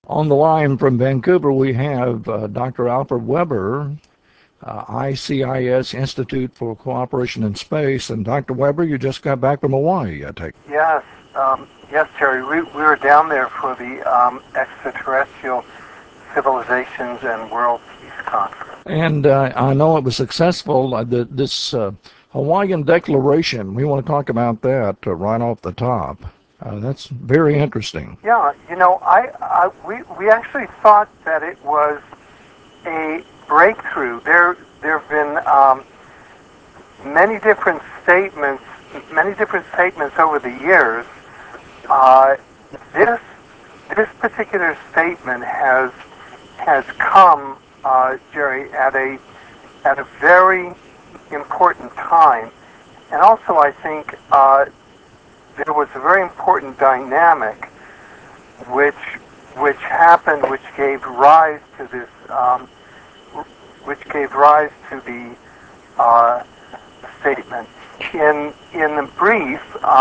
On the line from Vancouver, we have Dr. Alfred Weber, ICIS Institute for Cooperation in Space. And Dr. Weber, you just got back from Hawaii, I take it. Yes, yes, Jerry. We were down there for the Extraterrestrial Civilizations and World Peace Conference. And I know it was successful. This Hawaiian Declaration, we want to talk about that right off the top. That's very interesting. Yeah, we actually thought that it was a breakthrough. There have been many different statements, over the years. Uh, this this particular statement has come, Jerry, at a very important time, and also I think there was a very important dynamic which happened, which gave rise to this, which gave rise to the statement. In the brief,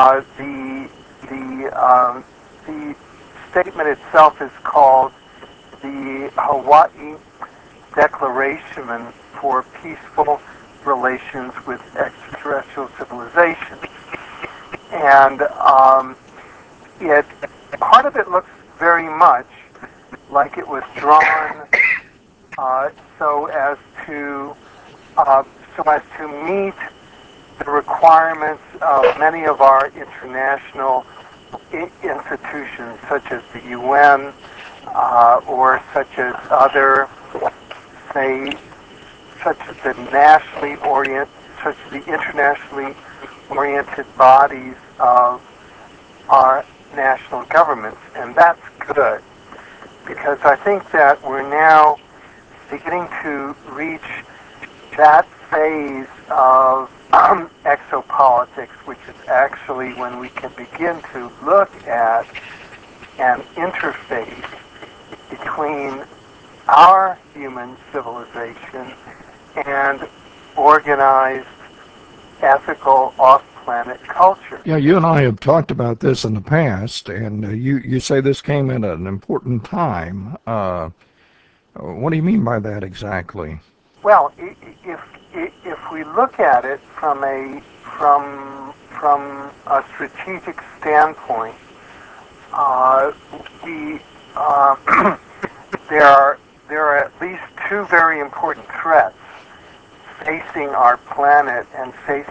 the statement itself is called the Hawaii Declaration for Peaceful Relations with Extraterrestrial Civilization, and it part of it looks very much like it was drawn so as to meet the requirements of many of our international institutions, such as the UN, or such as other, say, such as such as the internationally oriented bodies of our national governments, and that's good because I think that we're now beginning to reach that phase of exopolitics, which is actually when we can begin to look at an interface between our human civilization and organized, ethical, off-planet culture. Yeah, you and I have talked about this in the past, and you say this came at an important time. What do you mean by that exactly? Well, if we look at it from a strategic standpoint, we there are at least two very important threats facing our planet and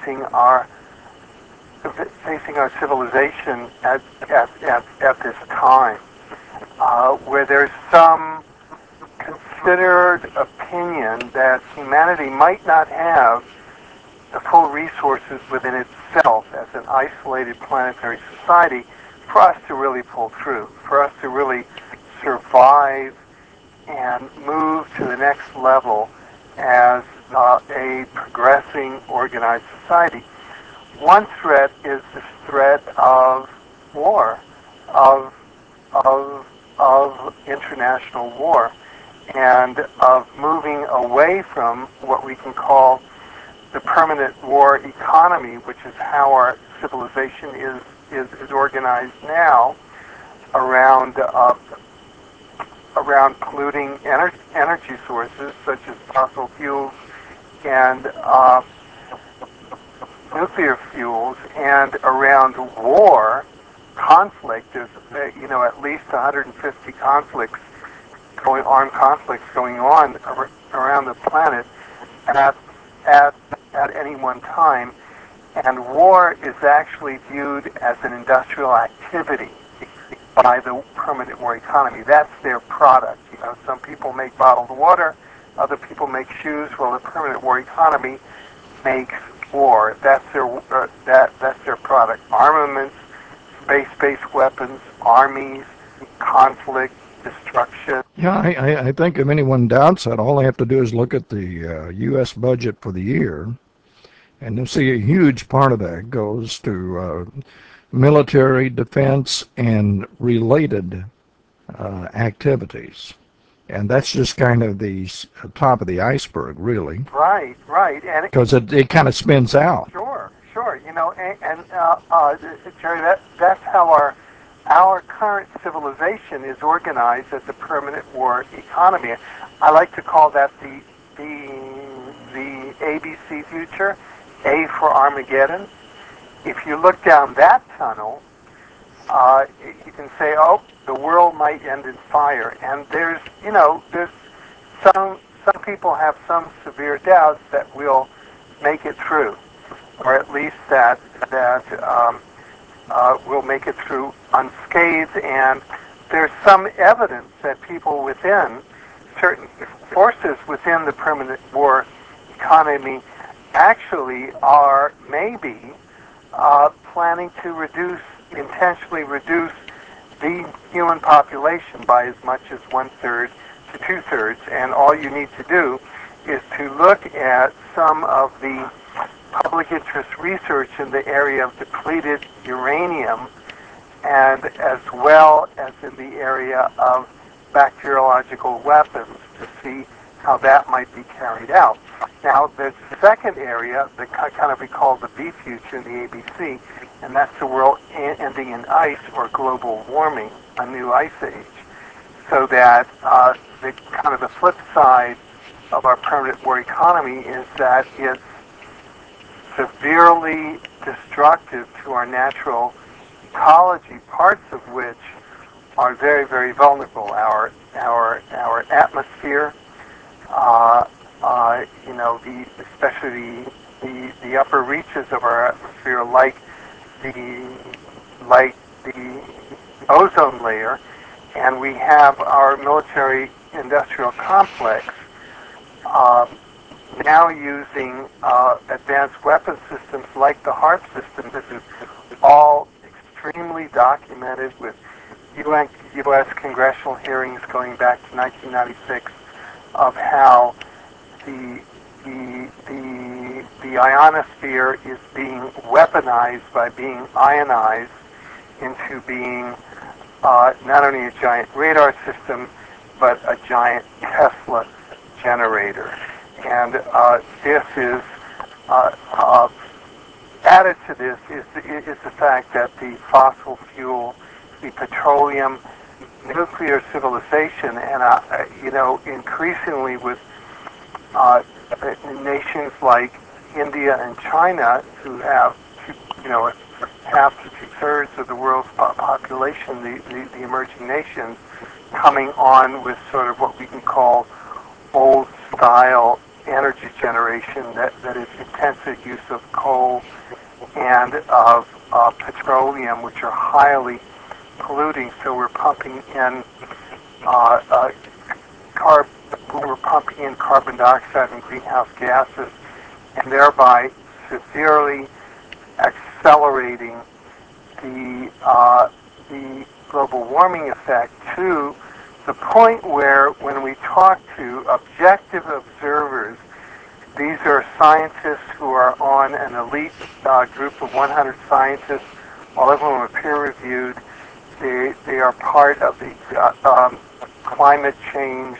facing our civilization at this time, where there's some considered opinion that humanity might not have the full resources within itself as an isolated planetary society for us to really pull through, for us to really survive and move to the next level as a progressing organized society. One threat is the threat of war, of international war, and of moving away from what we can call the permanent war economy, which is how our civilization is organized now, around polluting energy sources such as fossil fuels and nuclear fuels, and around war, conflict. There's at least 150 armed conflicts going on around the planet at any one time, and war is actually viewed as an industrial activity by the permanent war economy. That's their product. Some people make bottled water, other people make shoes. Well, the permanent war economy makes war. That's their product. Armaments, space-based weapons, armies, conflict, destruction. Yeah, I think if anyone doubts that, all they have to do is look at the U.S. budget for the year, and they'll see a huge part of that goes to military, defense, and related activities. And that's just kind of the top of the iceberg, really. Right, right, and because it kind of spins out. sure, sure. Jerry, that's how our current civilization is organized as a permanent war economy. I like to call that the ABC future, A for Armageddon. If you look down that tunnel, you can say, oh, the world might end in fire. And there's some people have some severe doubts that we'll make it through, or at least that we'll make it through unscathed. And there's some evidence that people within certain forces within the permanent war economy actually are maybe planning to intentionally reduce the human population by as much as 1/3 to 2/3. And all you need to do is to look at some of the public interest research in the area of depleted uranium, and as well as in the area of bacteriological weapons, to see how that might be carried out. Now, there's a second area that kind of we call the B future in the ABC, and that's the world ending in ice or global warming, a new ice age. So that the kind of the flip side of our permanent war economy is that it's severely destructive to our natural ecology, parts of which are very, very vulnerable. Our atmosphere, especially the upper reaches of our atmosphere, like the ozone layer, and we have our military-industrial complex now using advanced weapon systems like the HARP system. This is all extremely documented with U.S. congressional hearings going back to 1996 of how the ionosphere is being weaponized by being ionized into being not only a giant radar system, but a giant Tesla generator. And this is added to this is the fact that the fossil fuel, the petroleum, nuclear civilization, and increasingly with nations like India and China, who have half to 2/3 of the world's population, the emerging nations, coming on with sort of what we can call old style energy generation that is intensive use of coal and of petroleum, which are highly polluting. So we're pumping in carbon dioxide and greenhouse gases, and thereby severely accelerating the global warming effect to the point where, when we talk to objective observers, these are scientists who are on an elite group of 100 scientists, all of whom are peer-reviewed. They are part of the climate change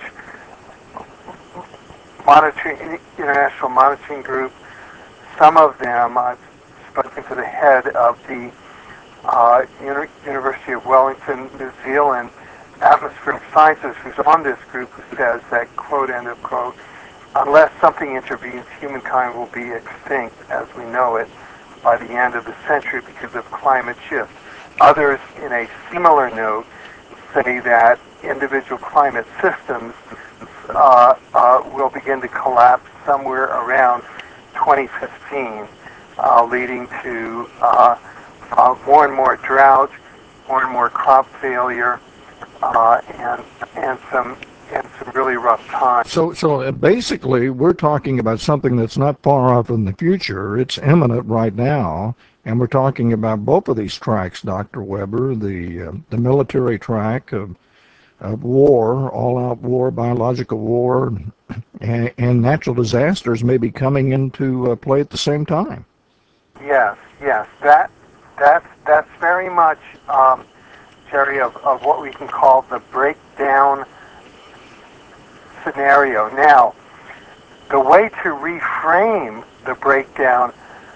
international monitoring group. Some of them, I've spoken to the head of the University of Wellington, New Zealand, atmospheric scientist who's on this group, who says that, quote, end of quote, unless something intervenes, humankind will be extinct as we know it by the end of the century because of climate shift. Others, in a similar note, say that individual climate systems will begin to collapse somewhere around 2015, leading to more and more drought, more and more crop failure, and some really rough times. So basically, we're talking about something that's not far off in the future. It's imminent right now, and we're talking about both of these tracks, Dr. Weber, the military track of war, all-out war, biological war, and natural disasters may be coming into play at the same time. Yes. That's very much, Jerry, of what we can call the breakdown scenario. Now, the way to reframe the breakdown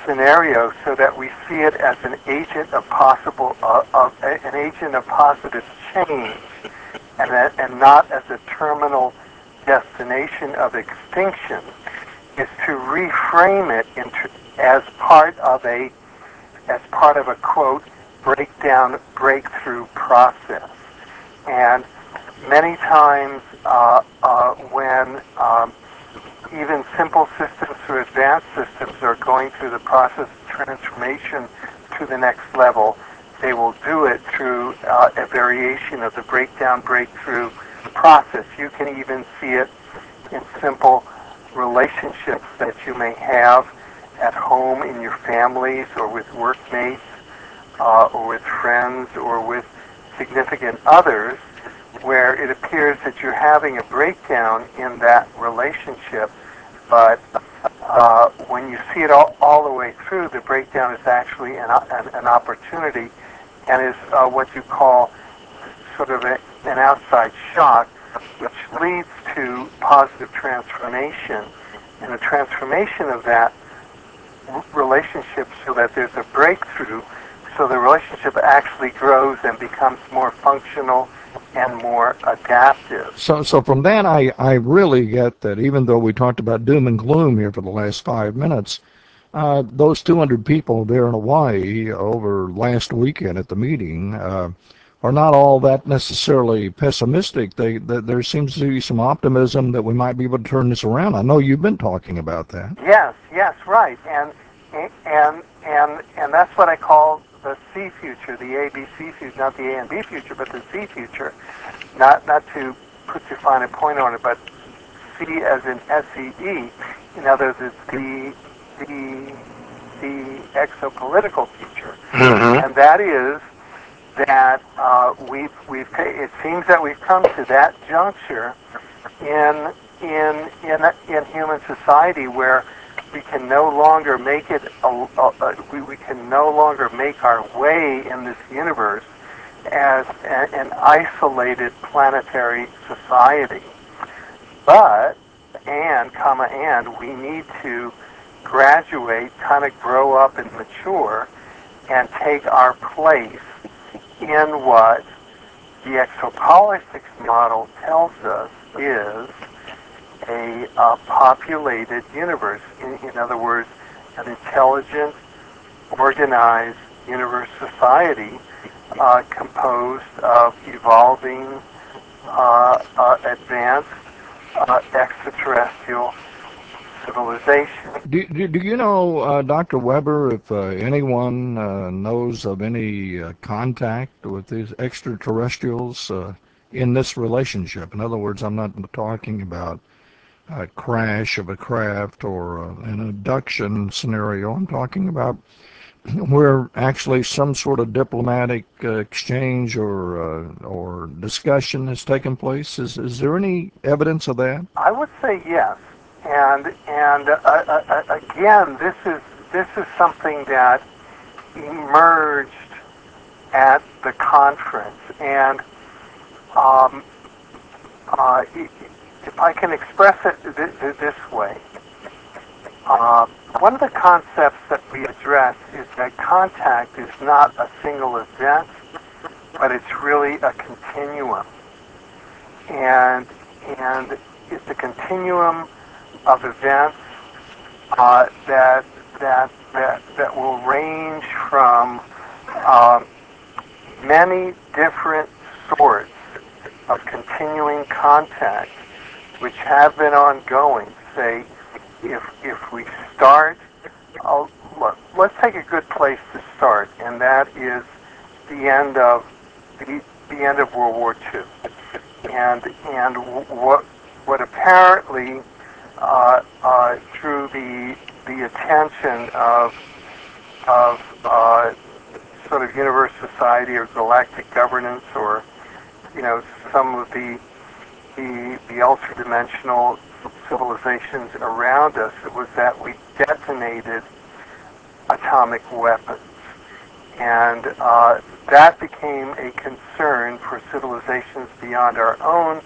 scenario so that we see it as an agent of an agent of positive change, and not as a terminal destination of extinction, is to reframe it as part of a quote breakthrough process. And many times when even simple systems to advanced systems are going through the process of transformation to the next level, they will do it through a variation of the breakthrough process. You can even see it in simple relationships that you may have at home in your families, or with workmates, or with friends, or with significant others, where it appears that you're having a breakdown in that relationship, but when you see it all the way through, the breakdown is actually an opportunity, and is what you call sort of an outside shock, which leads to positive transformation, and a transformation of that relationship so that there's a breakthrough, so the relationship actually grows and becomes more functional and more adaptive. So from that, I really get that even though we talked about doom and gloom here for the last 5 minutes, those 200 people there in Hawaii over last weekend at the meeting are not all that necessarily pessimistic. There seems to be some optimism that we might be able to turn this around. I know you've been talking about that. Yes, right, and that's what I call the C future, the A, B, C future, not the A and B future, but the C future. Not to put too fine a point on it, but C as in SEE. In other words, it's the exopolitical future, and that is that it seems that we've come to that juncture in human society where we can no longer make it. We can no longer make our way in this universe as an isolated planetary society. But and we need to graduate, kind of grow up and mature, and take our place in what the exopolitics model tells us is a populated universe. In other words, an intelligent, organized universe society composed of evolving, advanced extraterrestrial civilization. Do you know, Dr. Weber, if anyone knows of any contact with these extraterrestrials in this relationship? In other words, I'm not talking about a crash of a craft or an abduction scenario. I'm talking about where actually some sort of diplomatic exchange or discussion has taken place. Is there any evidence of that? I would say yes, and again, this is something that emerged at the conference, and if I can express it this way, one of the concepts that we address is that contact is not a single event, but it's really a continuum, and it's a continuum of events that will range from many different sorts of continuing contact, which have been ongoing. Say, if we start, let's take a good place to start, and that is the end of World War II, and what apparently through the attention of sort of universe society or galactic governance, or some of the ultra-dimensional civilizations around us, it was that we detonated atomic weapons. And that became a concern for civilizations beyond our own,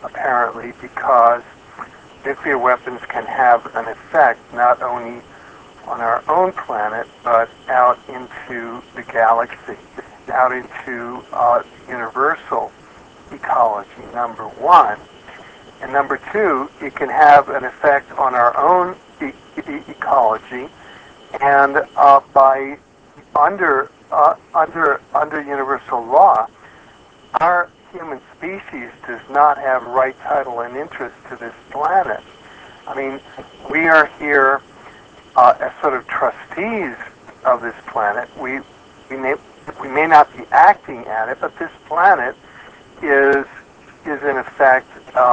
apparently, because nuclear weapons can have an effect not only on our own planet, but out into the galaxy, out into universal ecology, number one. And number two, it can have an effect on our own ecology, and by under universal law, our human species does not have right, title, and interest to this planet. I mean, we are here as sort of trustees of this planet. We may not be acting at it, but this planet is in effect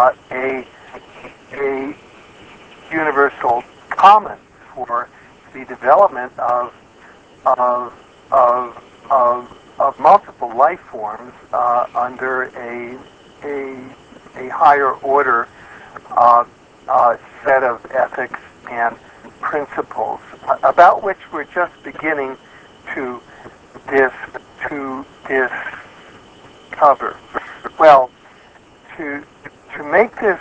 a universal commons for the development of of of of multiple life forms under a higher order set of ethics and principles about which we're just beginning to dis to discover. Well, to make this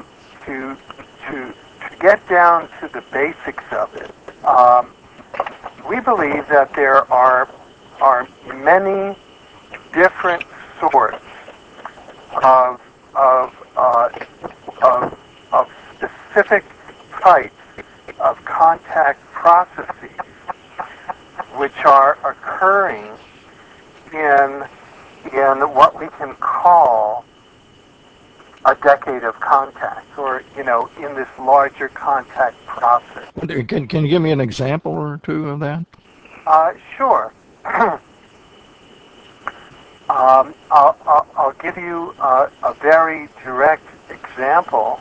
to get down to the basics of it, we believe that there are many different sorts of of uh, of specific types of contact processes which are occurring in what we can call a decade of contact, or in this larger contact process. Can you give me an example or two of that? Sure. I'll give you a very direct example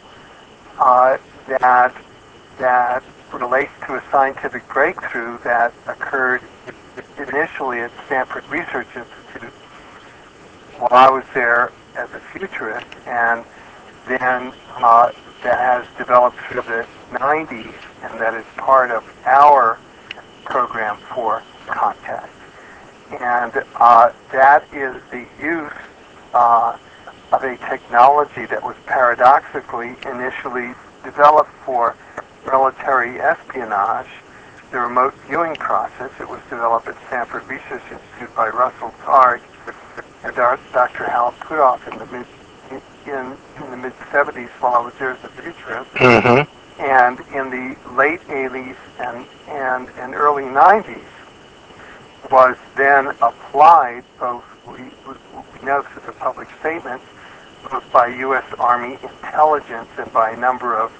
that relates to a scientific breakthrough that occurred initially at Stanford Research Institute while I was there as a futurist, and then that has developed through the 90s, and that is part of our program for contact. And that is the use of a technology that was paradoxically initially developed for military espionage, the remote viewing process. It was developed at Stanford Research Institute by Russell Targ and Dr. Hal Puthoff in the mid 70s while I was there as a futurist. Mm-hmm. And in the late 80s and early 90s was then applied, both we know this is a public statement, both by U.S. Army intelligence and by a number of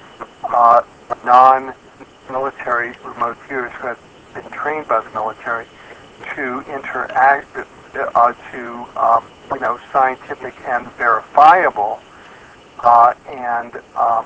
non-military remote viewers who had been trained by the military to interact to scientific and verifiable and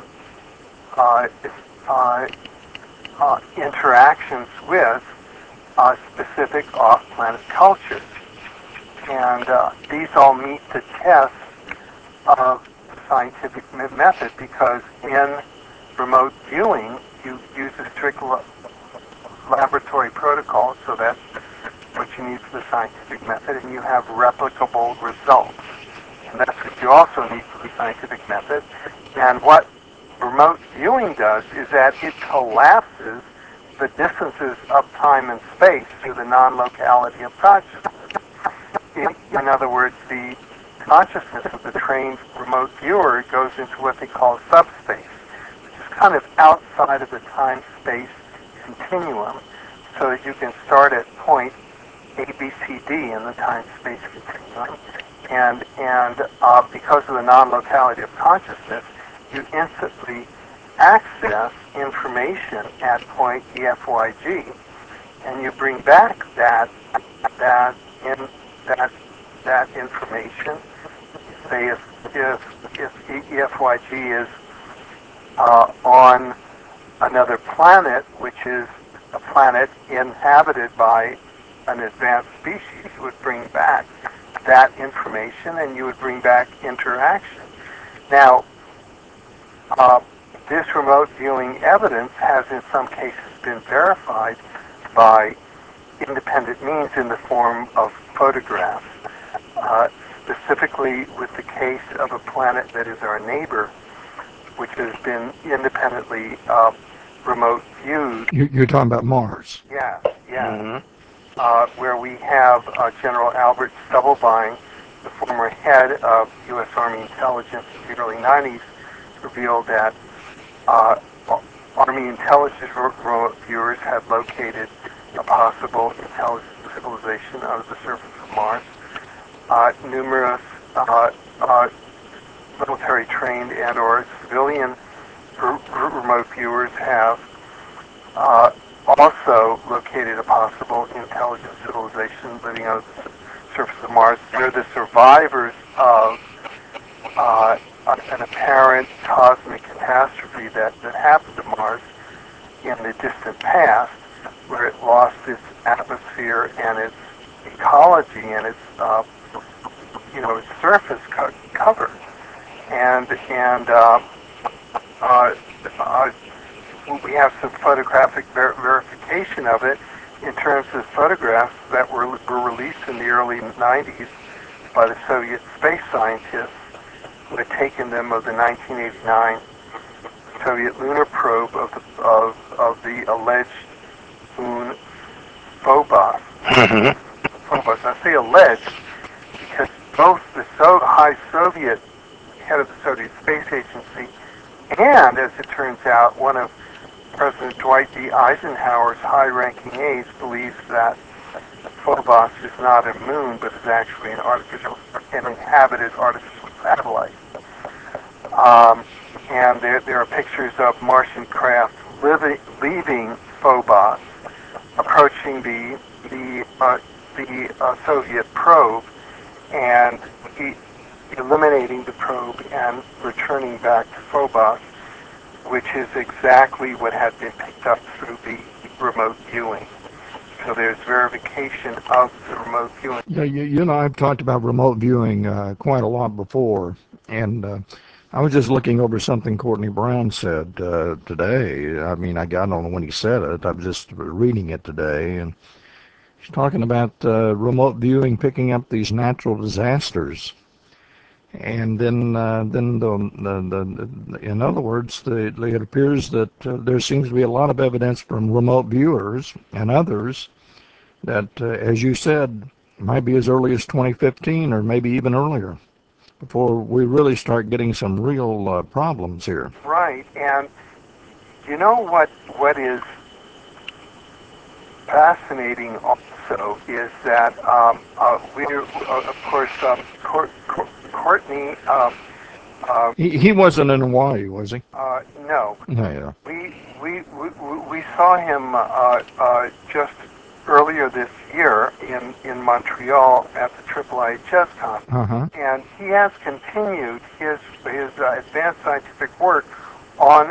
interactions with specific off-planet cultures. And these all meet the test of the scientific method, because in remote viewing you use a strict laboratory protocol, so that's what you need for the scientific method, and you have replicable results. And that's what you also need for the scientific method. And what remote viewing does is that it collapses the distances of time and space to the non-locality of consciousness. In other words, the consciousness of the trained remote viewer goes into what they call subspace, which is kind of outside of the time-space continuum, so that you can start at point A, B, C, D in the time-space continuum. And because of the non-locality of consciousness, you instantly access information at point EFYG, and you bring back that information. Say if EFYG is on another planet, which is a planet inhabited by an advanced species, you would bring back that information, and you would bring back interaction. Now, this remote viewing evidence has in some cases been verified by independent means in the form of photographs, specifically with the case of a planet that is our neighbor, which has been independently remote views. You're talking about Mars. Yes, yes. Where we have General Albert Stubblebine, the former head of U.S. Army intelligence in the early 90s, revealed that Army intelligence remote viewers had located a possible intelligent civilization on the surface of Mars. Numerous military-trained and/or civilian remote viewers have also located a possible intelligent civilization living on the surface of Mars. They're the survivors of an apparent cosmic catastrophe that happened to Mars in the distant past, where it lost its atmosphere and its ecology and its its surface covered, and we have some photographic verification of it in terms of photographs that were released in the early 90s by the Soviet space scientists who had taken them of the 1989 Soviet lunar probe of the alleged moon Phobos. Phobos. I say alleged because both the high Soviet head of the Soviet Space Agency and, as it turns out, one of President Dwight D. Eisenhower's high-ranking aides believes that Phobos is not a moon, but is actually an inhabited artificial satellite. And there are pictures of Martian craft leaving Phobos, approaching the Soviet probe, and eliminating the probe and returning back to Phobos, which is exactly what had been picked up through the remote viewing. So there's verification of the remote viewing. Yeah, you and I have talked about remote viewing quite a lot before, and I was just looking over something Courtney Brown said today. I mean, I don't know when he said it. I was just reading it today, and she's talking about remote viewing picking up these natural disasters. And then in other words, it appears that there seems to be a lot of evidence from remote viewers and others that, as you said, might be as early as 2015 or maybe even earlier before we really start getting some real problems here. Right, and you know what is fascinating also is that we, of course, Courtney. He wasn't in Hawaii, was he? No. Yeah. We saw him just earlier this year in Montreal at the IIIHS conference, and he has continued his advanced scientific work on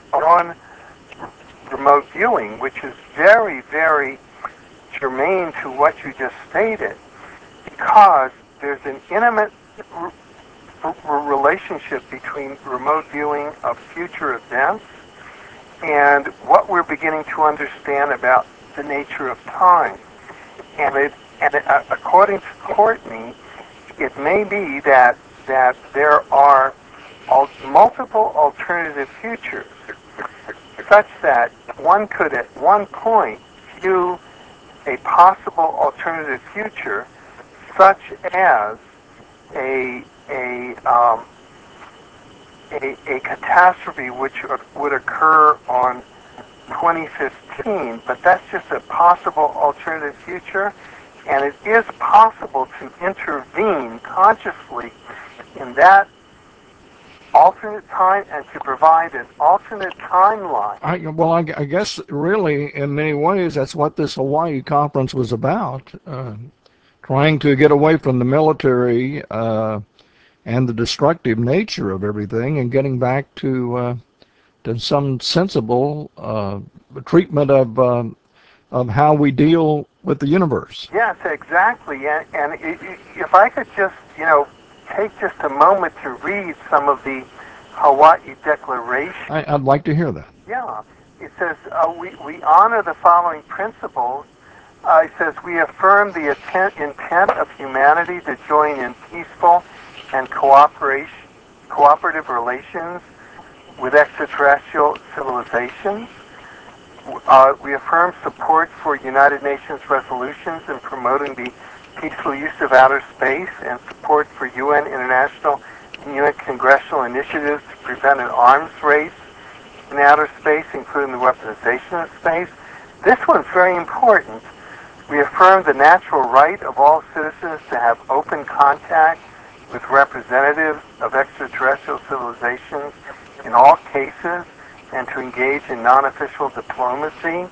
remote viewing, which is very, very germane to what you just stated, because there's an intimate relationship between remote viewing of future events and what we're beginning to understand about the nature of time. And according to Courtney, it may be that there are multiple alternative futures, such that one could at one point view a possible alternative future, such as a catastrophe which would occur on 2015, but that's just a possible alternative future, and it is possible to intervene consciously in that alternate time and to provide an alternate timeline. I guess really in many ways that's what this Hawaii conference was about, trying to get away from the military and the destructive nature of everything and getting back to some sensible treatment of how we deal with the universe. Yes, exactly. And if I could just, take just a moment to read some of the Hawaii Declaration. I'd like to hear that. Yeah. It says, we honor the following principles. It says, we affirm the intent of humanity to join in peaceful and cooperative relations with extraterrestrial civilizations. We affirm support for United Nations resolutions in promoting the peaceful use of outer space and support for UN international and UN congressional initiatives to prevent an arms race in outer space, including the weaponization of space. This one's very important. We affirm the natural right of all citizens to have open contact with representatives of extraterrestrial civilizations in all cases and to engage in non-official diplomacy.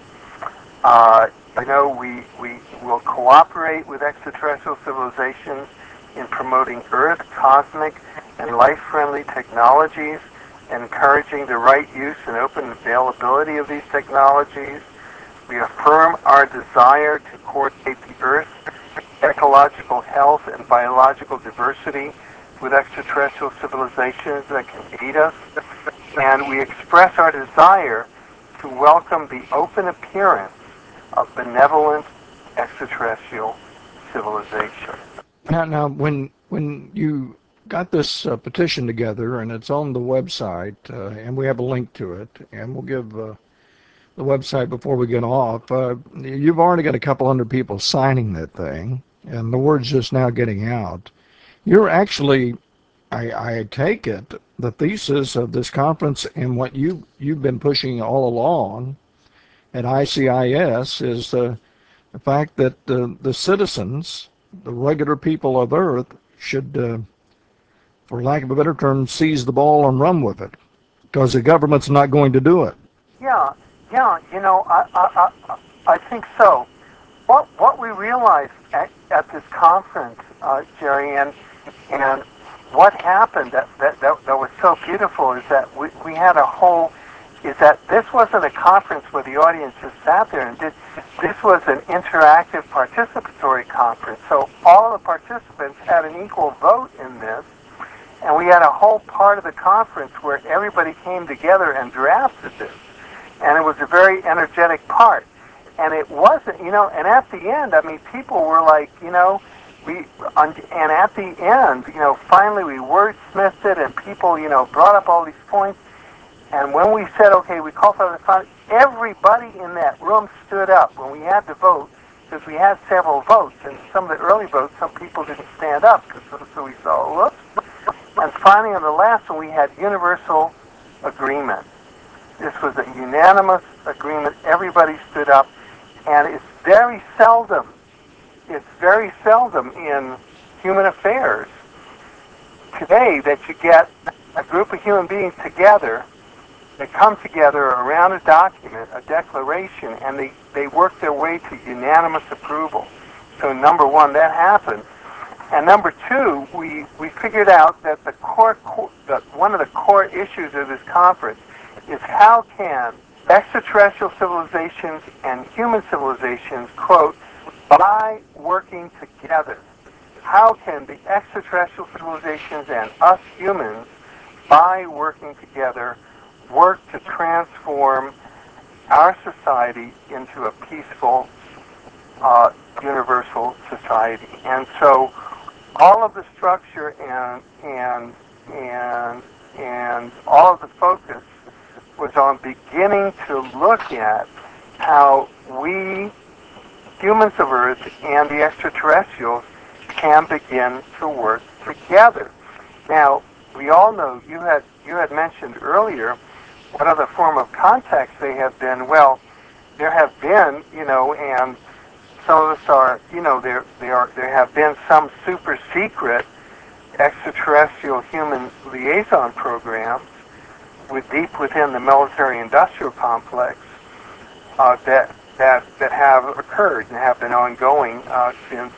We will cooperate with extraterrestrial civilizations in promoting Earth, cosmic, and life-friendly technologies, and encouraging the right use and open availability of these technologies. We affirm our desire to coordinate the Earth's ecological health and biological diversity with extraterrestrial civilizations that can aid us. And we express our desire to welcome the open appearance of benevolent extraterrestrial civilization. Now, when you got this petition together, and it's on the website, and we have a link to it, and we'll give the website before we get off. You've already got a couple hundred people signing that thing, and the word's just now getting out. You're actually, I take it, the thesis of this conference and what you've been pushing all along at ICIS is the fact that the citizens, the regular people of Earth, should, for lack of a better term, seize the ball and run with it, because the government's not going to do it. Yeah, I think so. What we realized at this conference, Jerry, and what happened that was so beautiful is that we had is that this wasn't a conference where the audience just sat there and did. This was an interactive participatory conference. So all the participants had an equal vote in this, and we had a whole part of the conference where everybody came together and drafted this. And it was a very energetic part. And it wasn't, and at the end, people were like, and at the end, finally we wordsmithed it, and people, brought up all these points. And when we said, okay, we call for the conference, everybody in that room stood up when we had to vote, because we had several votes. And some of the early votes, some people didn't stand up, so we saw, whoops. And finally, on the last one, we had universal agreement. This was a unanimous agreement. Everybody stood up. And it's very seldom in human affairs today that you get a group of human beings together that come together around a document, a declaration, and they work their way to unanimous approval. So number one, that happened. And number two, we figured out that one of the core issues of this conference is how can extraterrestrial civilizations and human civilizations, quote, by working together, how can the extraterrestrial civilizations and us humans, by working together, work to transform our society into a peaceful, universal society? And so all of the structure and all of the focus was on beginning to look at how we, humans of Earth, and the extraterrestrials can begin to work together. Now, we all know, you had mentioned earlier, what other form of contacts they have been. Well, there have been, and some of us are, there have been some super secret extraterrestrial human liaison programs deep within the military-industrial complex that have occurred and have been ongoing since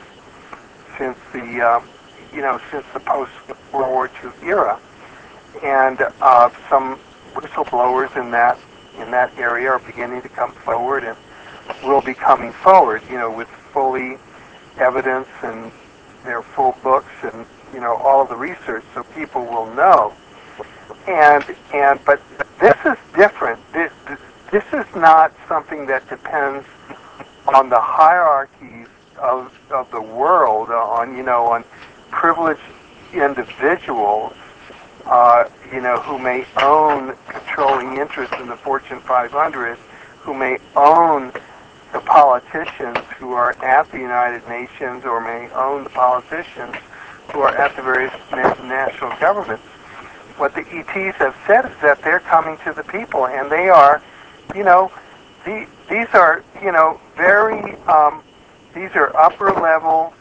the post-World War II era, and some whistleblowers in that area are beginning to come forward and will be coming forward, with fully evidence and their full books and all of the research, so people will know. But this is different. This is not something that depends on the hierarchies of the world, on privileged individuals, who may own controlling interest in the Fortune 500, who may own the politicians who are at the United Nations or may own the politicians who are at the various national governments. What the ETs have said is that they're coming to the people, and they are, you know, these are, very, these are upper level,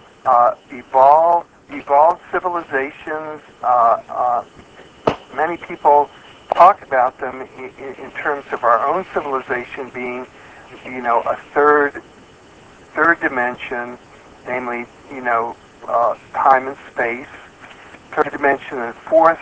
evolved civilizations. Many people talk about them in terms of our own civilization being, a third dimension, namely, time and space. Third dimension and fourth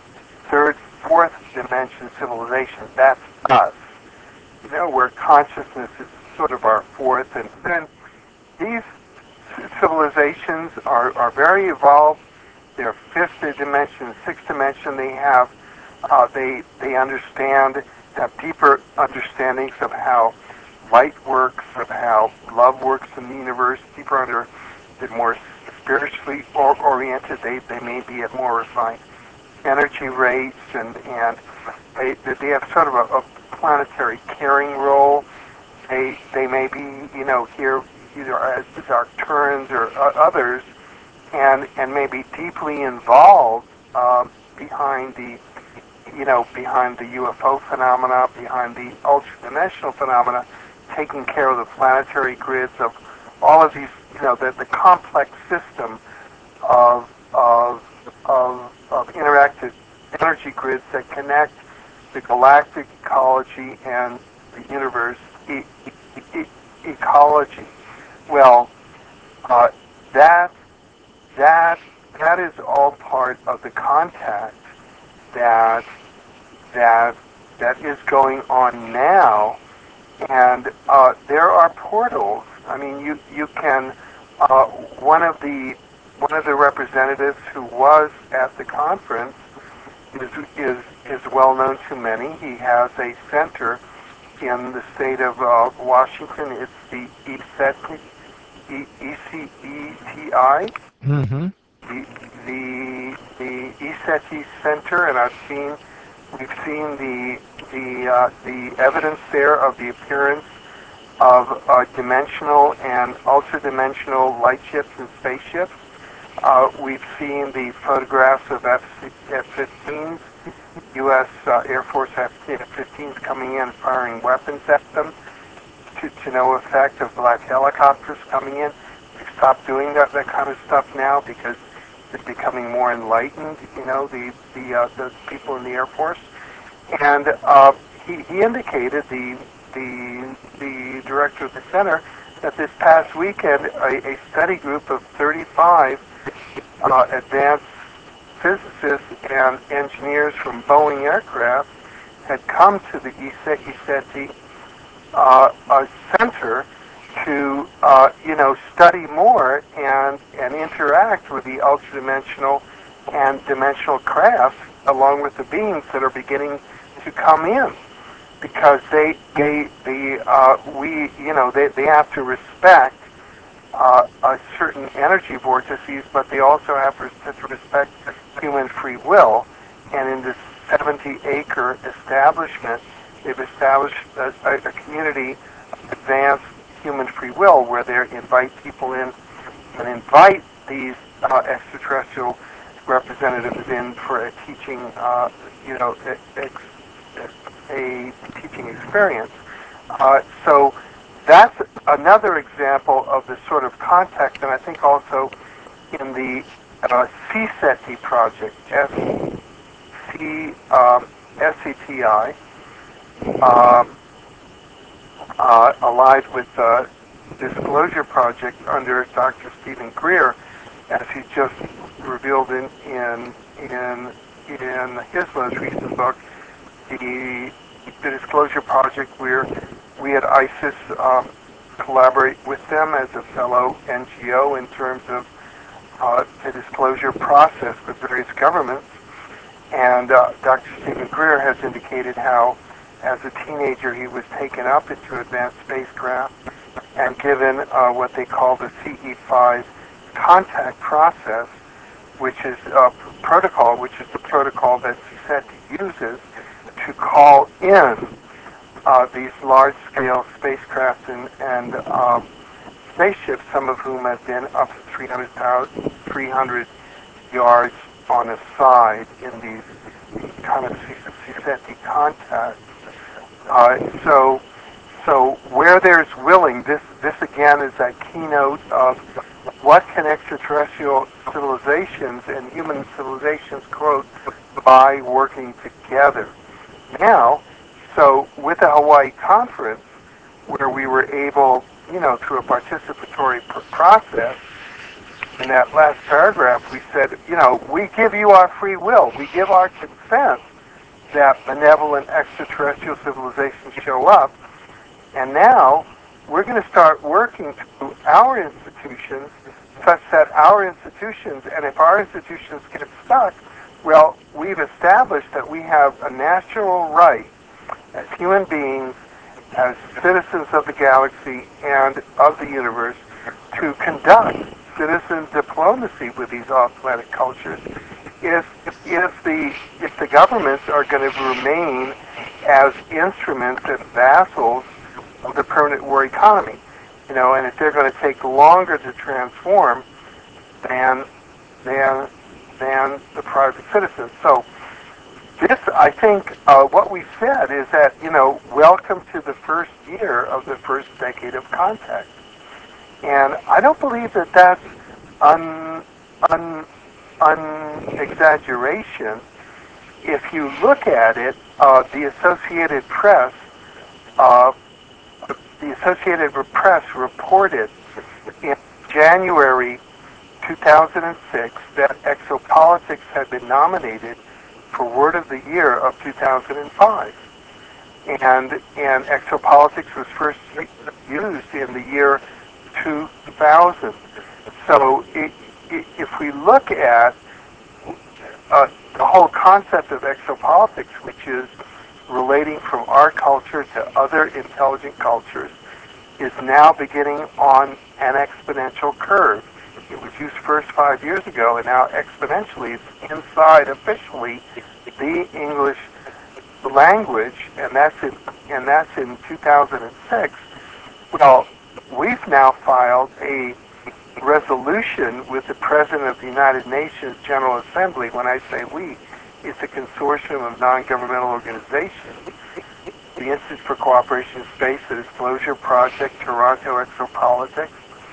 dimension civilization. That's us. Where consciousness is sort of our fourth, and then these civilizations are very evolved. They're fifth dimension, sixth dimension. They have they understand, have deeper understandings of how light works, of how love works in the universe. They're more spiritually oriented. They may be at more refined energy rates, and they have sort of a planetary caring role. They may be, here either as Arcturians or others, and may be deeply involved behind the UFO phenomena, behind the ultra-dimensional phenomena, taking care of the planetary grids of all of these, the complex system of interactive energy grids that connect the galactic ecology and the universe ecology. Well, that is all part of the contact that is going on now, and there are portals. I mean, you can one of the representatives who was at the conference is well known to many. He has a center in the state of Washington. It's the ECETI, ECETI, Mm-hmm. the ECETI Center, and we've seen the evidence there of the appearance of dimensional and ultra-dimensional light ships and spaceships. We've seen the photographs of F-15s, U.S. Air Force F-15s coming in, firing weapons at them to no effect, of black helicopters coming in. They've stopped doing that kind of stuff now because they're becoming more enlightened, the people in the Air Force. And he indicated, the director of the center, that this past weekend a study group of 35 advanced physicists and engineers from Boeing Aircraft had come to the ECETI center to study more and interact with the ultra-dimensional and dimensional crafts along with the beings that are beginning to come in, because they have to respect certain energy vortices, but they also have to respect human free will. And in this 70-acre establishment, they've established a community of advanced human free will where they invite people in and invite these extraterrestrial representatives in for a teaching, a teaching experience. So that's another example of the sort of contact, and I think also in the CSETI project, SCTI, allied with the Disclosure Project under Dr. Stephen Greer, as he just revealed in his most recent book, the Disclosure Project, where we at ISIS collaborate with them as a fellow NGO in terms of the disclosure process with various governments. And Dr. Stephen Greer has indicated how, as a teenager, he was taken up into advanced spacecraft and given what they call the CE5 contact process, which is a protocol, which is the protocol that CSETI uses to call in these large-scale spacecraft and spaceships, some of whom have been up to 300 yards on a side in these kind of CSETI contacts. So, so where there's willing, this again is that keynote of what can extraterrestrial civilizations and human civilizations quote by working together. Now, so with the Hawaii conference, where we were able, through a participatory process, in that last paragraph, we said, we give you our free will. We give our consent that benevolent extraterrestrial civilizations show up. And now we're going to start working through our institutions such that our institutions, and if our institutions get stuck, well, we've established that we have a natural right as human beings, as citizens of the galaxy and of the universe, to conduct citizen diplomacy with these off-planet cultures if the governments are going to remain as instruments and vassals of the permanent war economy, and if they're going to take longer to transform than the private citizens. So this, I think, what we said is that, welcome to the first year of the first decade of contact. And I don't believe that that's exaggeration. If you look at it, the Associated Press reported in January 2006 that Exopolitics had been nominated for Word of the Year of 2005. And Exopolitics was first used in the year 2000. So if we look at the whole concept of exopolitics, which is relating from our culture to other intelligent cultures, is now beginning on an exponential curve. It was used first 5 years ago, and now exponentially it's inside officially the English language, and that's in 2006. Well, we've now filed a resolution with the President of the United Nations General Assembly. When I say we, it's a consortium of non-governmental organizations. The Institute for Cooperation in Space, the Disclosure Project, Toronto Exopolitics,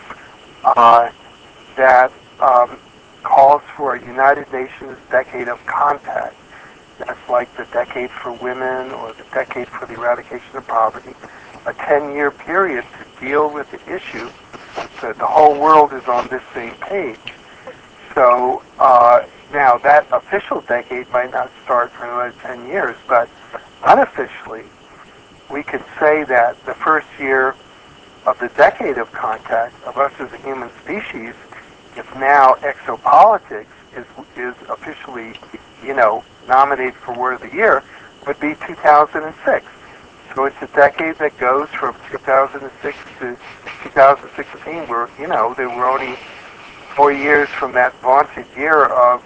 that calls for a United Nations Decade of Contact. That's like the Decade for Women or the Decade for the Eradication of Poverty, a 10-year period to deal with the issue so that the whole world is on this same page. So now that official decade might not start for another 10 years, but unofficially, we could say that the first year of the decade of contact of us as a human species, if now exopolitics is officially, nominated for Word of the Year, would be 2006. So it's a decade that goes from 2006 to 2016, where, there were only 4 years from that vaunted year of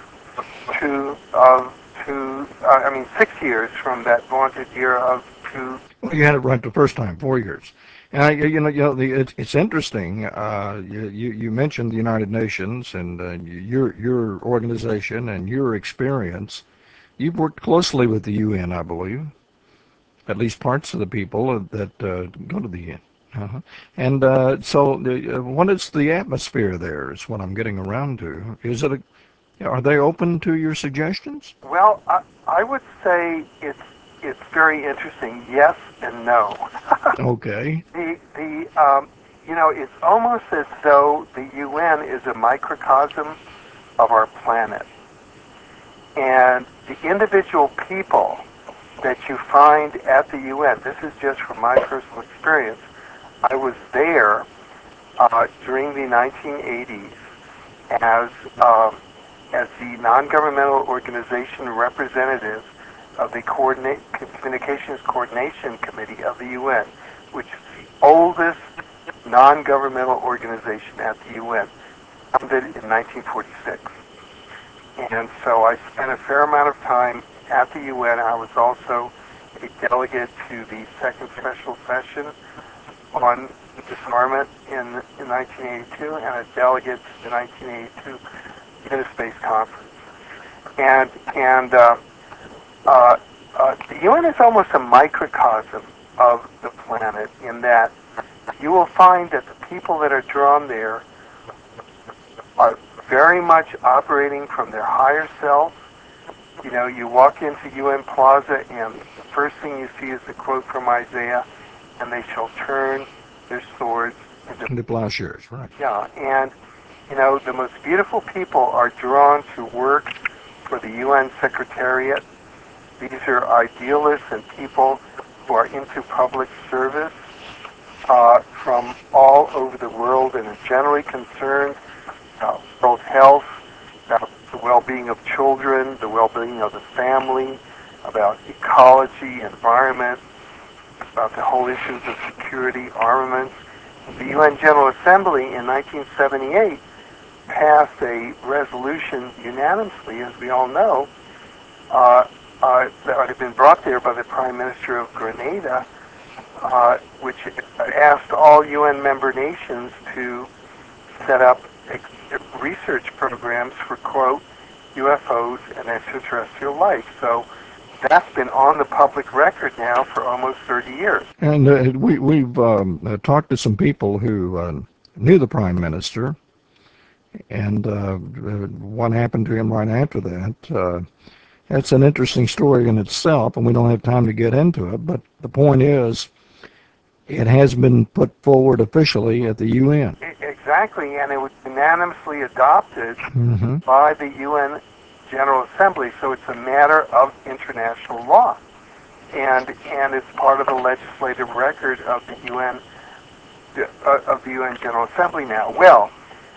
6 years from that vaunted year of two. Well, you had it right the first time, 4 years. And it's interesting. You mentioned the United Nations and your organization and your experience. You've worked closely with the UN, I believe, at least parts of the people that go to the UN. Uh-huh. And what is the atmosphere there? Is what I'm getting around to. Are they open to your suggestions? Well, I would say it's very interesting. Yes and no. Okay. It's almost as though the UN is a microcosm of our planet, and the individual people that you find at the UN. This is just from my personal experience. I was there during the 1980s as the non-governmental organization representative of the Communications Coordination Committee of the UN, which is the oldest non-governmental organization at the UN, founded in 1946. And so I spent a fair amount of time at the UN. I was also a delegate to the second special session on disarmament in 1982 and a delegate to the 1982 Interspace Conference. The UN is almost a microcosm of the planet in that you will find that the people that are drawn there are very much operating from their higher self. You know, you walk into UN Plaza and the first thing you see is the quote from Isaiah, and they shall turn their swords into plowshares, right? Yeah, and you know, the most beautiful people are drawn to work for the UN Secretariat. These are idealists and people who are into public service from all over the world and are generally concerned about world health, about the well-being of children, the well-being of the family, about ecology, environment, about the whole issues of security, armaments. The UN General Assembly in 1978 passed a resolution unanimously, as we all know, that had been brought there by the Prime Minister of Grenada, which asked all UN member nations to set up research programs for, quote, UFOs and extraterrestrial life. So that's been on the public record now for almost 30 years. And we've talked to some people who knew the Prime Minister, and what happened to him right after that. That's an interesting story in itself, and we don't have time to get into it, but the point is, it has been put forward officially at the UN. Exactly, and it was unanimously adopted by the UN General Assembly, so it's a matter of international law, and it's part of the legislative record of the UN General Assembly now. Well,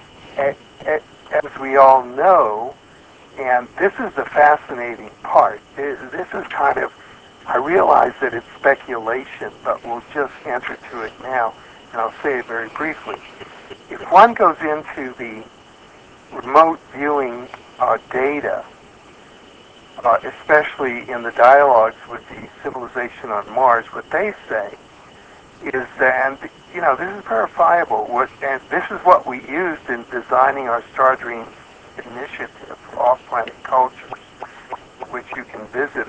as we all know, and this is the fascinating part. This is kind of, I realize that it's speculation, but we'll just enter to it now, and I'll say it very briefly. If one goes into the remote viewing data, especially in the dialogues with the civilization on Mars, what they say is that, and you know, this is verifiable, and this is what we used in designing our Star Dreams initiative for off-planet culture, which you can visit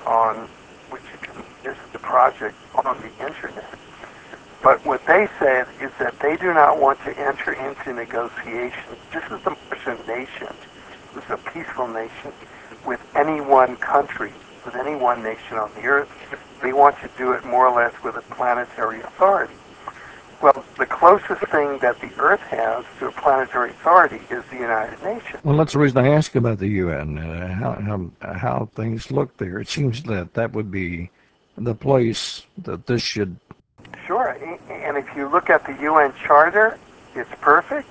the project on the internet. But what they said is that they do not want to enter into negotiations. This is the Martian nation. This is a peaceful nation with any one country, with any one nation on the Earth. They want to do it more or less with a planetary authority. Well, the closest thing that the Earth has to a planetary authority is the United Nations. Well, that's the reason I ask about the UN, how things look there. It seems that would be the place that this should... Sure, and if you look at the UN Charter, it's perfect.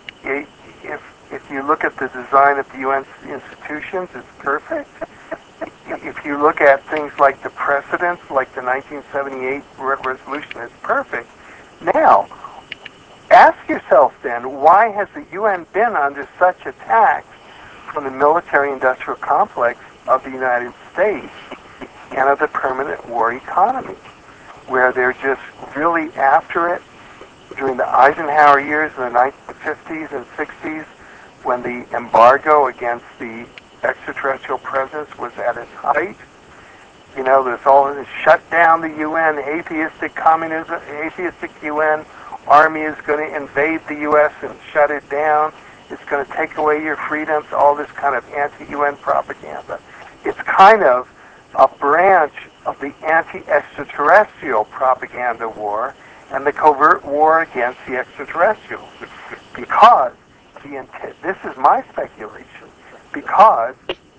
If you look at the design of the UN institutions, it's perfect. If you look at things like the precedents, like the 1978 resolution, it's perfect. Now, ask yourself then, why has the UN been under such attack from the military-industrial complex of the United States and of the permanent war economy, where they're just really after it during the Eisenhower years in the 1950s and 60s, when the embargo against the extraterrestrial presence was at its height. You know, there's all this shut down the UN, atheistic communism, atheistic UN army is going to invade the U.S. and shut it down. It's going to take away your freedoms, all this kind of anti-UN propaganda. It's kind of a branch of the anti-extraterrestrial propaganda war and the covert war against the extraterrestrials. Because, this is my speculation, because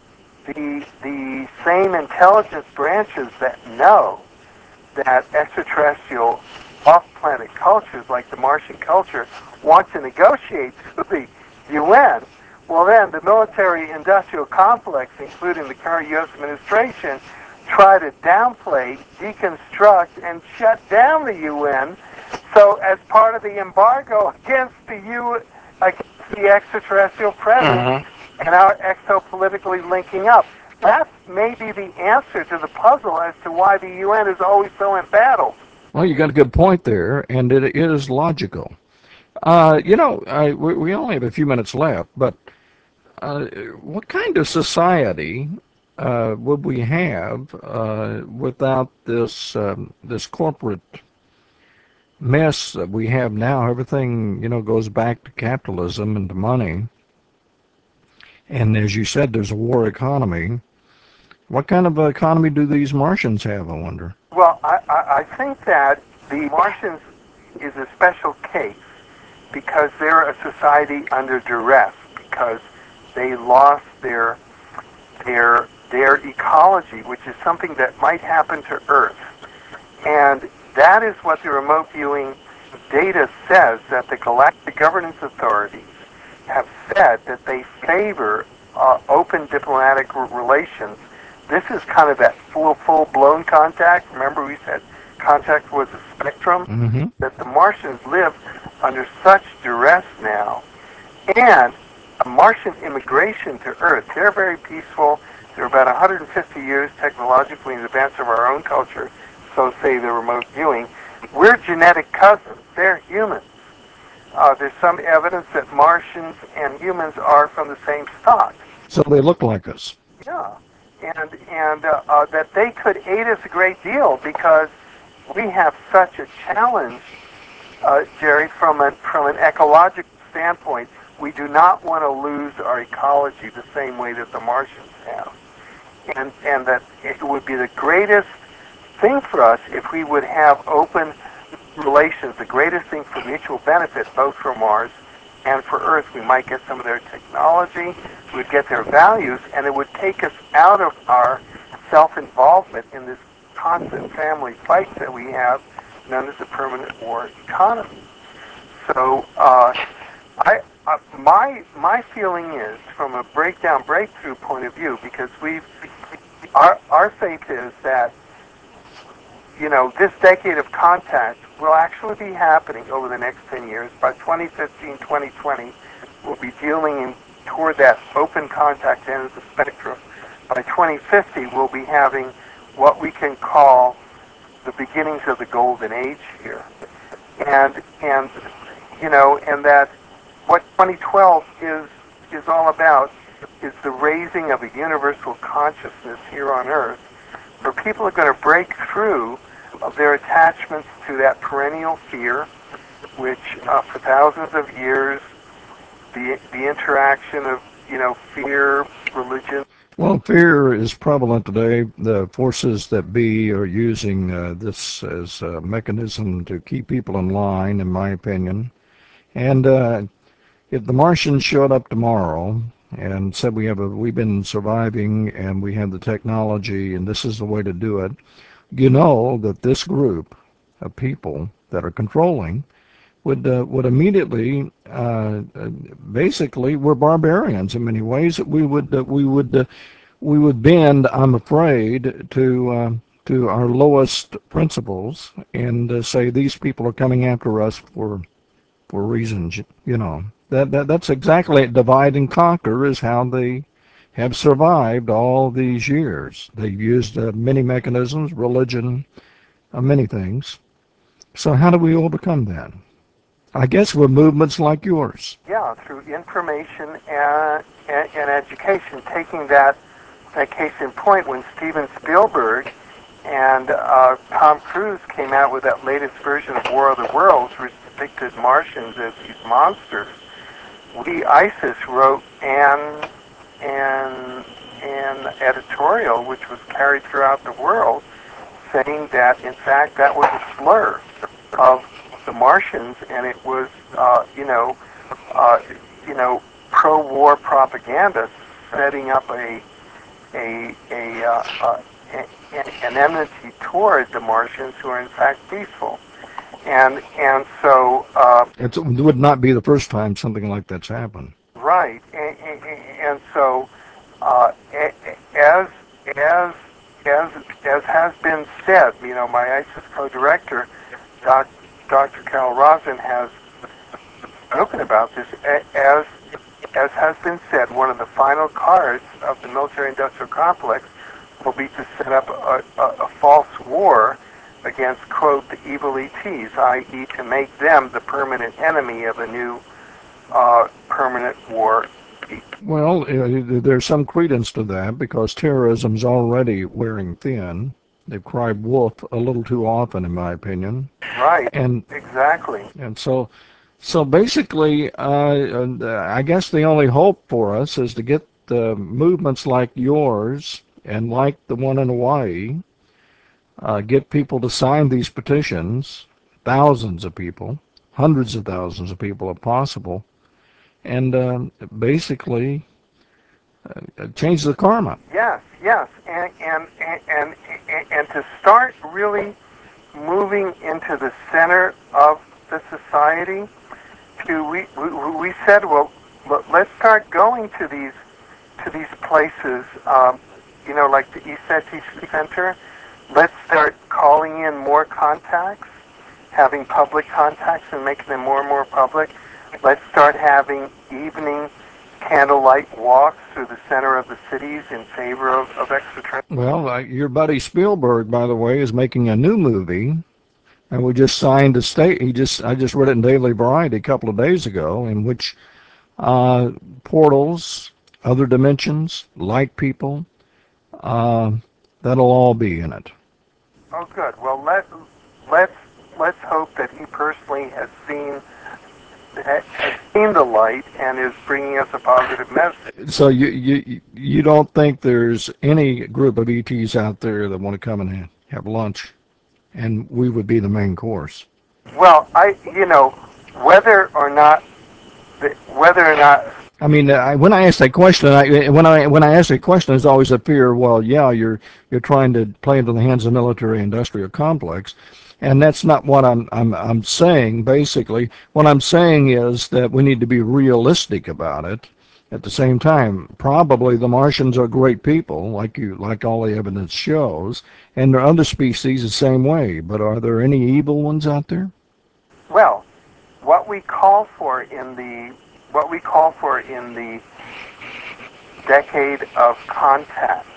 the same intelligence branches that know that extraterrestrial off-planet cultures like the Martian culture want to negotiate with the UN, well then the military-industrial complex, including the current U.S. administration, try to downplay, deconstruct, and shut down the UN. So as part of the embargo against the extraterrestrial presence, and our exopolitically linking up. that may be the answer to the puzzle as to why the UN is always so embattled. Well, you got a good point there, and it is logical. We only have a few minutes left, but what kind of society would we have without this corporate mess that we have now? Everything, goes back to capitalism and to money. And as you said, there's a war economy. What kind of economy do these Martians have, I wonder? Well, I think that the Martians is a special case because they're a society under duress, because they lost their ecology, which is something that might happen to Earth. And that is what the remote viewing data says, that the Galactic Governance Authorities have said that they favor open diplomatic relations. This is kind of that full-blown contact. Remember we said contact was a spectrum? Mm-hmm. That the Martians live under such duress now. And a Martian immigration to Earth, they're very peaceful. They're about 150 years technologically in advance of our own culture, so say the remote viewing. We're genetic cousins. They're humans. There's some evidence that Martians and humans are from the same stock. So they look like us. Yeah, and that they could aid us a great deal because we have such a challenge, Jerry, from an ecological standpoint. We do not want to lose our ecology the same way that the Martians have, and that it would be the greatest thing for us if we would have open relations, the greatest thing for mutual benefit, both for Mars and for Earth. We might get some of their technology, we'd get their values, and it would take us out of our self-involvement in this constant family fight that we have, known as the permanent war economy. So, my feeling is, from a breakthrough point of view, because our faith is that this decade of contact will actually be happening over the next 10 years. By 2015, 2020, we'll be dealing toward that open contact end of the spectrum. By 2050, we'll be having what we can call the beginnings of the golden age here. And that what 2012 is all about is the raising of a universal consciousness here on Earth, where people are going to break through of their attachments to that perennial fear, which for thousands of years, the interaction of fear, religion. Well, fear is prevalent today. The forces that be are using this as a mechanism to keep people in line, in my opinion. And if the Martians showed up tomorrow and said we've been surviving and we have the technology and this is the way to do it, that this group of people that are controlling would immediately, basically, we're barbarians in many ways. We would bend, I'm afraid, to our lowest principles and say these people are coming after us for reasons. That's exactly divide and conquer is how they have survived all these years. They've used many mechanisms, religion, many things. So how do we overcome that? I guess with movements like yours. Yeah, through information and education. Taking that case in point, when Steven Spielberg and Tom Cruise came out with that latest version of War of the Worlds, which depicted Martians as these monsters, ISIS wrote an editorial which was carried throughout the world, saying that in fact that was a slur of the Martians, and it was pro-war propaganda, setting up an enmity toward the Martians, who are in fact peaceful. And so it would not be the first time something like that's happened. Right, and so as has been said, my ISIS co-director, Dr. Carol Rosin, has spoken about this. As as has been said, one of the final cards of the military-industrial complex will be to set up a false war against, quote, the evil ETs, i.e. to make them the permanent enemy of a new permanent war. Well, there's some credence to that because terrorism's already wearing thin. They've cried wolf a little too often, in my opinion. Right, And exactly. so basically, I guess the only hope for us is to get movements like yours and like the one in Hawaii, get people to sign these petitions, thousands of people, hundreds of thousands of people if possible, and basically change the karma. Yes, yes, and to start really moving into the center of the society. We said, well, let's start going to these places. Like the ECETI Center. Let's start calling in more contacts, having public contacts and making them more and more public. Let's start having evening candlelight walks through the center of the cities in favor of extraterrestrial. Well, your buddy Spielberg, by the way, is making a new movie, and we just signed a state. I just read it in Daily Variety a couple of days ago, in which uh, portals, other dimensions, light people, uh, that'll all be in it. Oh, good. Well, let's let's hope that he personally has seen the light and is bringing us a positive message. So you don't think there's any group of ETs out there that want to come and have lunch, and we would be the main course? Well, whether or not whether or not. I mean, when I ask that question, when I ask that question, there's always a fear. Well, yeah, you're trying to play into the hands of the military-industrial complex, and that's not what I'm saying. Basically, what I'm saying is that we need to be realistic about it. At the same time, probably the Martians are great people, like all the evidence shows, and there are other species the same way. But are there any evil ones out there? Well, what we call for in the decade of contact,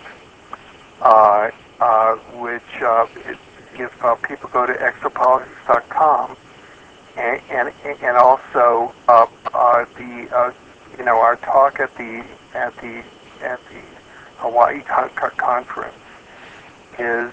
which if people go to exopolitics.com and also our talk at the Hawaii conference is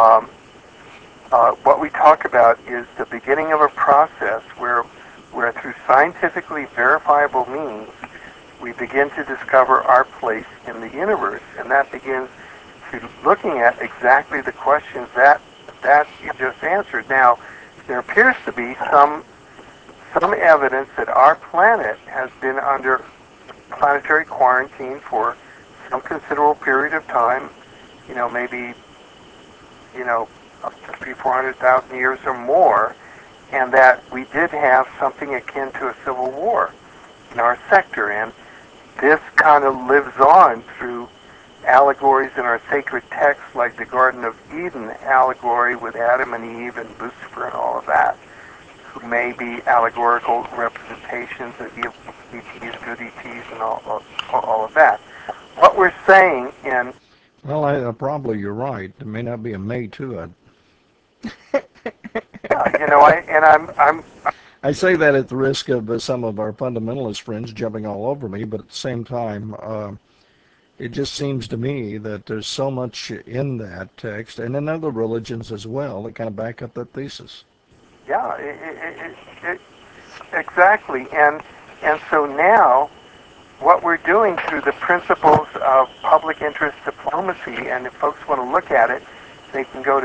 what we talk about is the beginning of a process where through scientifically verifiable means we begin to discover our place in the universe, and that begins to looking at exactly the questions that you just answered. Now, there appears to be some evidence that our planet has been under planetary quarantine for some considerable period of time. Maybe up to 300,000-400,000 years or more, and that we did have something akin to a civil war in our sector, and this kind of lives on through allegories in our sacred texts like the Garden of Eden allegory with Adam and Eve and Lucifer and all of that, who may be allegorical representations of evil ETs, good ETs, and all of that. What we're saying in Well, probably you're right. There may not be a May to it. I'm I say that at the risk of some of our fundamentalist friends jumping all over me, but at the same time, it just seems to me that there's so much in that text and in other religions as well that kind of back up that thesis. yeah, exactly, and so now what we're doing through the principles of public interest diplomacy, and if folks want to look at it, they can go to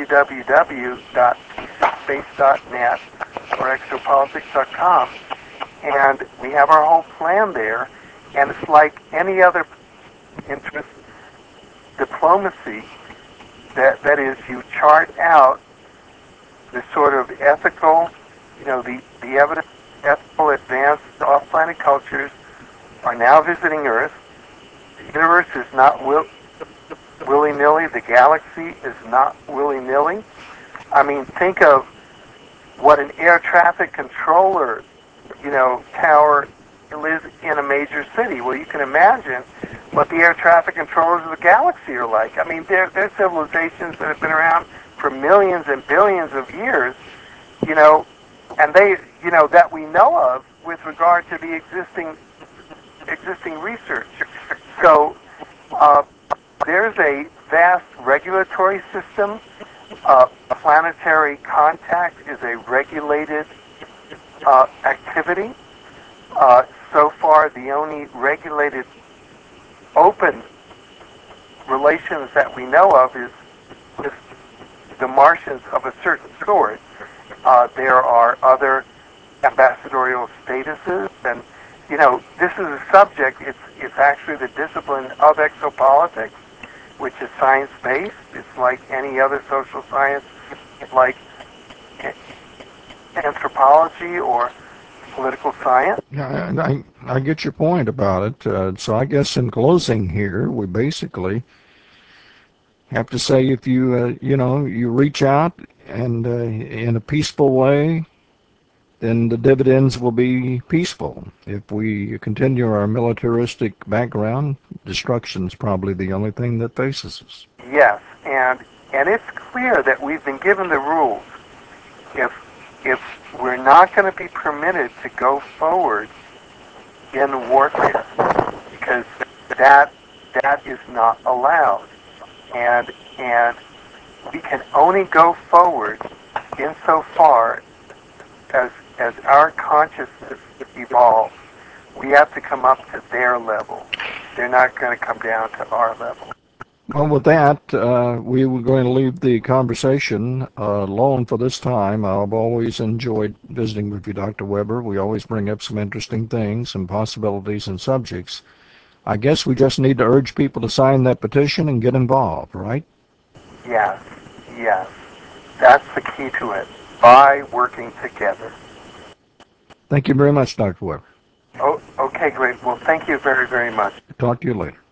www.space.net or exopolitics.com, and we have our whole plan there, and it's like any other interest diplomacy, that is, you chart out the sort of ethical, the evidence, ethical advanced off-planet cultures are now visiting Earth. The universe is not willy-nilly. The galaxy is not willy-nilly. I mean, think of what an air traffic controller, tower lives in a major city. Well, you can imagine what the air traffic controllers of the galaxy are like. I mean, they're civilizations that have been around for millions and billions of years, you know, and they, you know, that we know of with regard to the existing research. So there's a vast regulatory system. Planetary contact is a regulated activity. So far, the only regulated open relations that we know of is with the Martians of a certain sort. There are other ambassadorial statuses, and you know, this is a subject. It's actually the discipline of exopolitics, which is science-based. It's like any other social science, like anthropology or political science. Yeah, and I get your point about it. So I guess in closing here, we basically have to say if you, you know, you reach out and in a peaceful way, then the dividends will be peaceful. If we continue our militaristic background, destruction's probably the only thing that faces us. Yes, and it's clear that we've been given the rules. If we're not going to be permitted to go forward in warfare, because that is not allowed, and we can only go forward insofar as our consciousness evolves. We have to come up to their level. They're not going to come down to our level. Well, with that, we were going to leave the conversation alone for this time. I've always enjoyed visiting with you, Dr. Weber. We always bring up some interesting things and possibilities and subjects. I guess we just need to urge people to sign that petition and get involved, right? Yes, yes. That's the key to it, by working together. Thank you very much, Dr. Weber. Oh, okay, great. Well, thank you very, very much. Talk to you later.